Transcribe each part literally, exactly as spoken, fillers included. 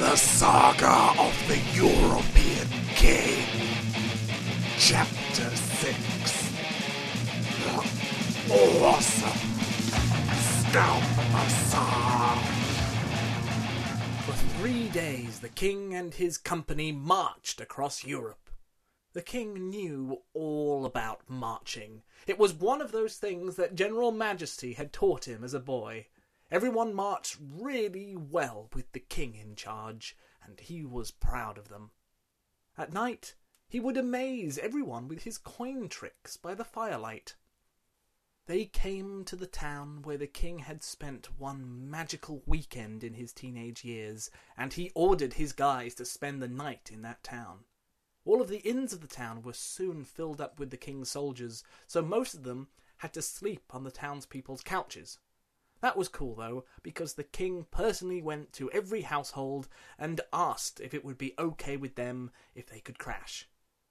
The Saga of the European King. Chapter six. The Awesome Scalp-Massage. For three days the king and his company marched across Europe. The king knew all about marching. It was one of those things that General Majesty had taught him as a boy. Everyone marched really well with the king in charge, and he was proud of them. At night, he would amaze everyone with his coin tricks by the firelight. They came to the town where the king had spent one magical weekend in his teenage years, and he ordered his guys to spend the night in that town. All of the inns of the town were soon filled up with the king's soldiers, so most of them had to sleep on the townspeople's couches. That was cool, though, because the king personally went to every household and asked if it would be okay with them if they could crash.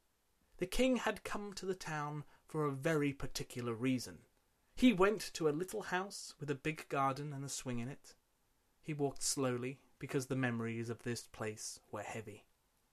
The king had come to the town for a very particular reason. He went to a little house with a big garden and a swing in it. He walked slowly because the memories of this place were heavy.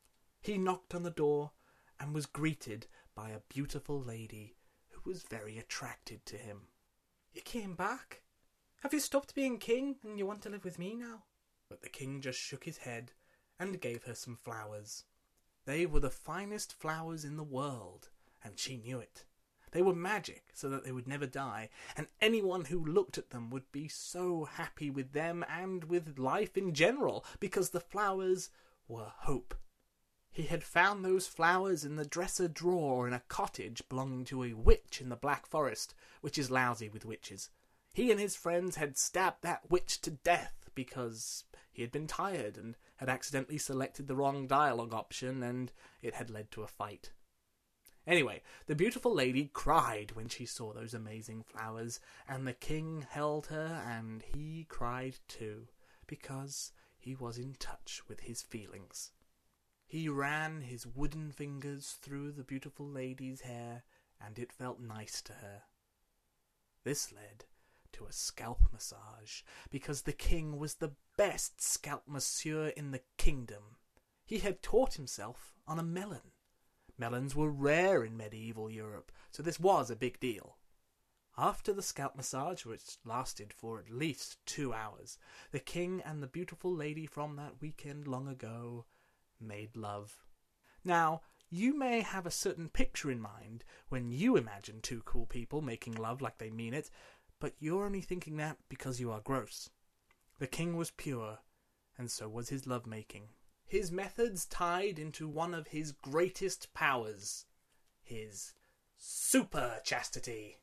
He knocked on the door and was greeted by a beautiful lady who was very attracted to him. "You came back? Have you stopped being king and you want to live with me now?" But the king just shook his head and gave her some flowers. They were the finest flowers in the world, and she knew it. They were magic, so that they would never die, and anyone who looked at them would be so happy with them and with life in general, because the flowers were hope. He had found those flowers in the dresser drawer in a cottage belonging to a witch in the Black Forest, which is lousy with witches. He and his friends had stabbed that witch to death because he had been tired and had accidentally selected the wrong dialogue option, and it had led to a fight. Anyway, the beautiful lady cried when she saw those amazing flowers, and the king held her, and he cried too, because he was in touch with his feelings. He ran his wooden fingers through the beautiful lady's hair, and it felt nice to her. This led to a scalp massage, because the king was the best scalp masseur in the kingdom. He had taught himself on a melon. Melons were rare in medieval Europe, so this was a big deal. After the scalp massage, which lasted for at least two hours, the king and the beautiful lady from that weekend long ago made love. Now, you may have a certain picture in mind when you imagine two cool people making love like they mean it, but you're only thinking that because you are gross. The king was pure, and so was his lovemaking. His methods tied into one of his greatest powers, his super chastity.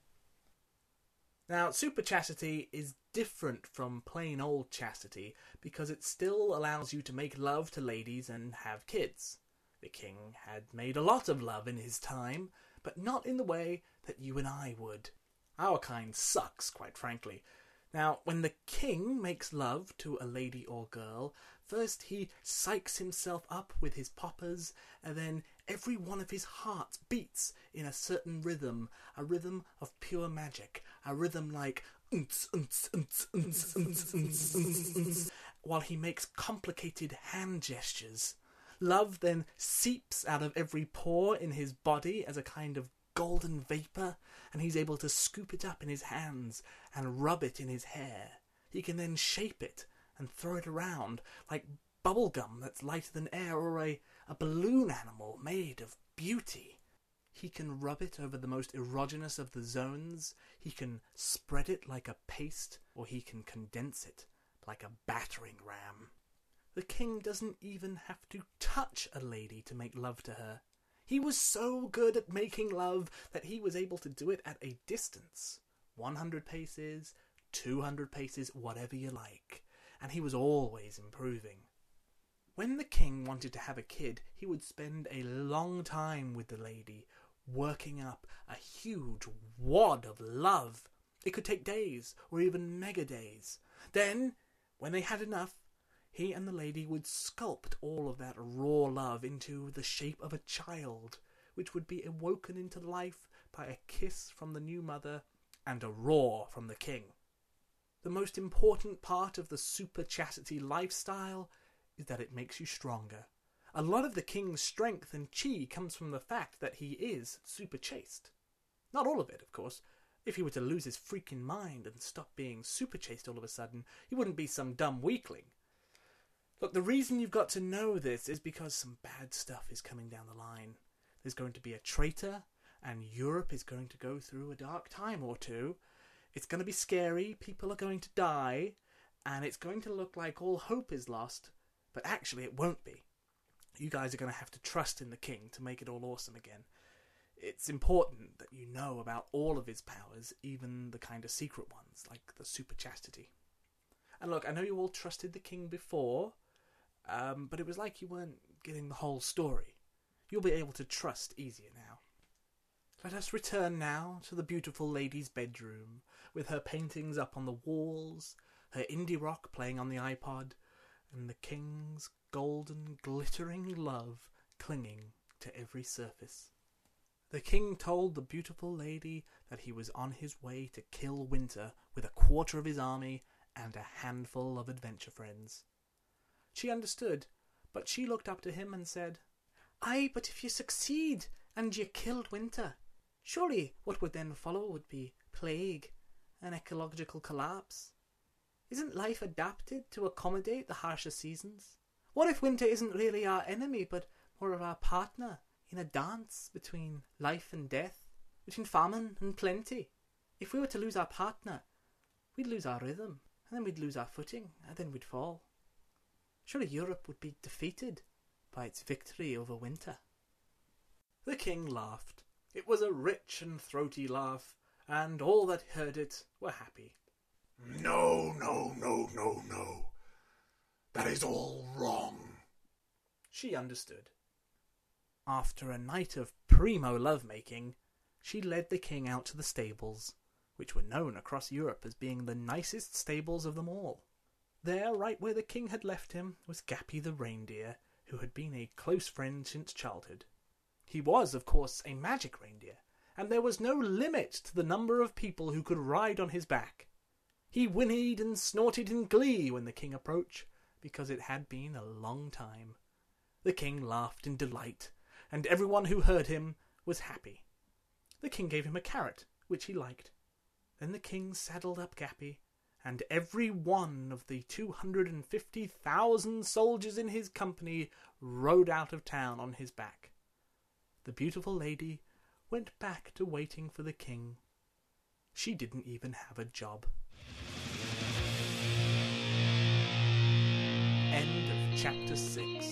Now, super chastity is different from plain old chastity because it still allows you to make love to ladies and have kids. The king had made a lot of love in his time, but not in the way that you and I would. Our kind sucks, quite frankly. Now, when the king makes love to a lady or girl, first he psychs himself up with his poppers, and then every one of his hearts beats in a certain rhythm, a rhythm of pure magic, a rhythm like unts, unts, unts, unts, unts, unts, unts, unts, while he makes complicated hand gestures. Love then seeps out of every pore in his body as a kind of golden vapour, and he's able to scoop it up in his hands and rub it in his hair. He can then shape it and throw it around like bubblegum that's lighter than air, or a, a balloon animal made of beauty. He can rub it over the most erogenous of the zones, he can spread it like a paste, or he can condense it like a battering ram. The king doesn't even have to touch a lady to make love to her. He was so good at making love that he was able to do it at a distance. one hundred paces, two hundred paces, whatever you like. And he was always improving. When the king wanted to have a kid, he would spend a long time with the lady, working up a huge wad of love. It could take days, or even mega days. Then, when they had enough, he and the lady would sculpt all of that raw love into the shape of a child, which would be awoken into life by a kiss from the new mother and a roar from the king. The most important part of the super chastity lifestyle is that it makes you stronger. A lot of the king's strength and chi comes from the fact that he is super chaste. Not all of it, of course. If he were to lose his freaking mind and stop being super chaste all of a sudden, he wouldn't be some dumb weakling. Look, the reason you've got to know this is because some bad stuff is coming down the line. There's going to be a traitor, and Europe is going to go through a dark time or two. It's going to be scary, people are going to die, and it's going to look like all hope is lost, but actually it won't be. You guys are going to have to trust in the king to make it all awesome again. It's important that you know about all of his powers, even the kind of secret ones, like the super chastity. And look, I know you all trusted the king before, um, but it was like you weren't getting the whole story. You'll be able to trust easier now. Let us return now to the beautiful lady's bedroom, with her paintings up on the walls, her indie rock playing on the iPod, and the king's golden, glittering love clinging to every surface. The king told the beautiful lady that he was on his way to kill Winter with a quarter of his army and a handful of adventure friends. She understood, but she looked up to him and said, "Aye, but if you succeed and you killed Winter, surely what would then follow would be plague and ecological collapse. Isn't life adapted to accommodate the harsher seasons? What if Winter isn't really our enemy, but more of our partner in a dance between life and death, between famine and plenty? If we were to lose our partner, we'd lose our rhythm, and then we'd lose our footing, and then we'd fall. Surely Europe would be defeated by its victory over Winter." The king laughed. It was a rich and throaty laugh, and all that heard it were happy. No, no, no, no, no. That is all wrong. She understood. After a night of primo lovemaking, she led the king out to the stables, which were known across Europe as being the nicest stables of them all. There, right where the king had left him, was Gappy the reindeer, who had been a close friend since childhood. He was, of course, a magic reindeer, and there was no limit to the number of people who could ride on his back. He whinnied and snorted in glee when the king approached, because it had been a long time. The king laughed in delight, and everyone who heard him was happy. The king gave him a carrot, which he liked. Then the king saddled up Gappy, and every one of the two hundred and fifty thousand soldiers in his company rode out of town on his back. The beautiful lady went back to waiting for the king. She didn't even have a job. End of chapter six.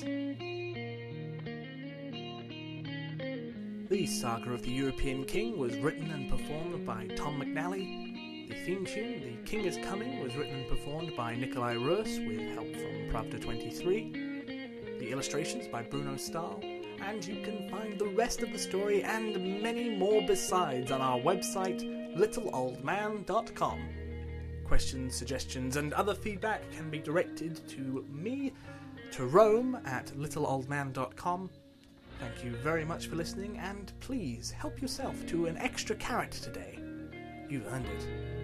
The Saga of the European King was written and performed by Tom McNally. The theme tune, The King is Coming, was written and performed by Nikolai Rurs with help from Pravda twenty-three. The illustrations by Bruno Stahl. And you can find the rest of the story and many more besides on our website, little old man dot com. Questions, suggestions, and other feedback can be directed to me, to Rome at little old man dot com. Thank you very much for listening, and please help yourself to an extra carrot today. You've earned it.